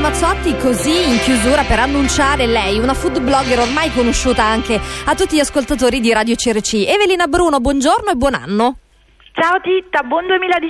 Mazzotti, così in chiusura per annunciare lei, una food blogger ormai conosciuta anche a tutti gli ascoltatori di Radio CRC. Evelina Bruno, buongiorno e buon anno. Ciao Titta, buon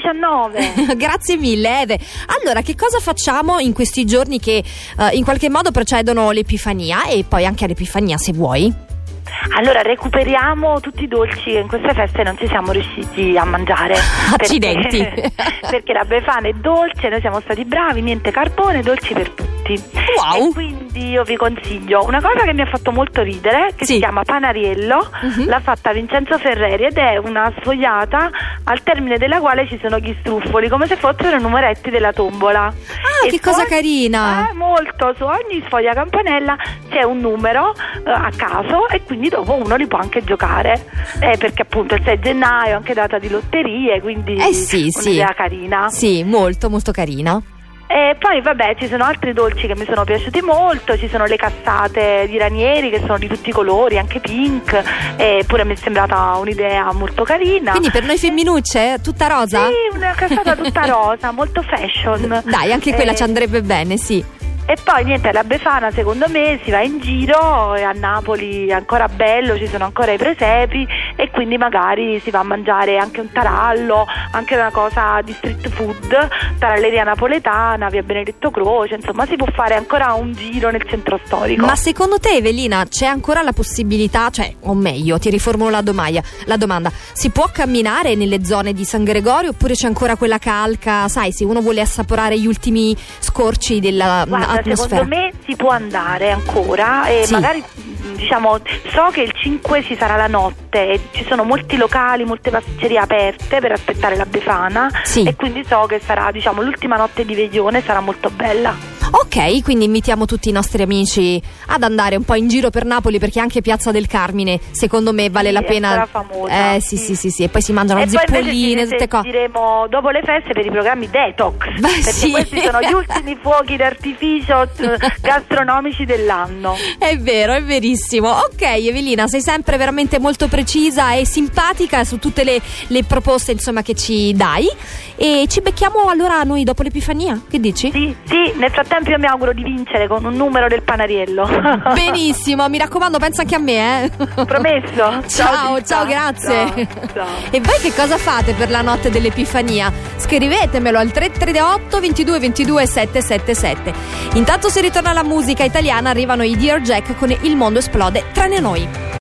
2019. Grazie mille Eve. Allora, che cosa facciamo in questi giorni che in qualche modo precedono l'Epifania e poi anche all'Epifania, se vuoi? Allora, recuperiamo tutti i dolci che in queste feste non ci siamo riusciti a mangiare. Accidenti. Perché la Befana è dolce, noi siamo stati bravi, niente carbone, dolci per tutti. Wow. E quindi io vi consiglio una cosa che mi ha fatto molto ridere, che si chiama Panariello, l'ha fatta Vincenzo Ferreri ed è una sfogliata al termine della quale ci sono gli struffoli, come se fossero numeretti della tombola. Ah, che cosa carina! Molto, su ogni sfoglia campanella c'è un numero a caso e quindi dopo uno li può anche giocare, perché appunto il 6 gennaio è anche data di lotterie, quindi un'idea carina. Sì, molto molto carina. E poi vabbè, ci sono altri dolci che mi sono piaciuti molto, ci sono le cassate di Ranieri che sono di tutti i colori, anche pink, pure mi è sembrata un'idea molto carina. Quindi per noi femminucce tutta rosa? Sì, una cassata tutta rosa, molto fashion. Dai, anche quella ci andrebbe bene, sì. E poi niente, la Befana secondo me si va in giro, e a Napoli è ancora bello, ci sono ancora i presepi e quindi magari si va a mangiare anche un tarallo, anche una cosa di street food, taralleria napoletana, via Benedetto Croce, insomma si può fare ancora un giro nel centro storico. Ma secondo te, Evelina, c'è ancora la possibilità, cioè, o meglio, ti riformulo la domanda, si può camminare nelle zone di San Gregorio oppure c'è ancora quella calca, sai, se uno vuole assaporare gli ultimi scorci della atmosfera? Secondo me si può andare ancora e magari diciamo, so che il 5 ci sarà la notte e ci sono molti locali, molte pasticcerie aperte per aspettare la Befana e quindi so che sarà, diciamo, l'ultima notte di veglione sarà molto bella. Ok, quindi invitiamo tutti i nostri amici ad andare un po' in giro per Napoli, perché anche Piazza del Carmine secondo me vale la pena. È famosa. Sì, e poi si mangiano zeppoline, tutte cose. Diremo dopo le feste per i programmi detox, perché questi sono gli ultimi fuochi d'artificio gastronomici dell'anno. È vero, è verissimo. Ok, Evelina, sei sempre veramente molto precisa e simpatica su tutte le proposte, insomma, che ci dai, e ci becchiamo allora noi dopo l'Epifania, che dici? Sì, nel frattempo io mi auguro di vincere con un numero del Panariello. Benissimo, mi raccomando, pensa anche a me, Promesso. Ciao, grazie. Ciao. E voi che cosa fate per la notte dell'Epifania? Scrivetemelo al 338 22 22 777. Intanto, se ritorna la musica italiana, arrivano i Dear Jack con Il mondo esplode tranne noi.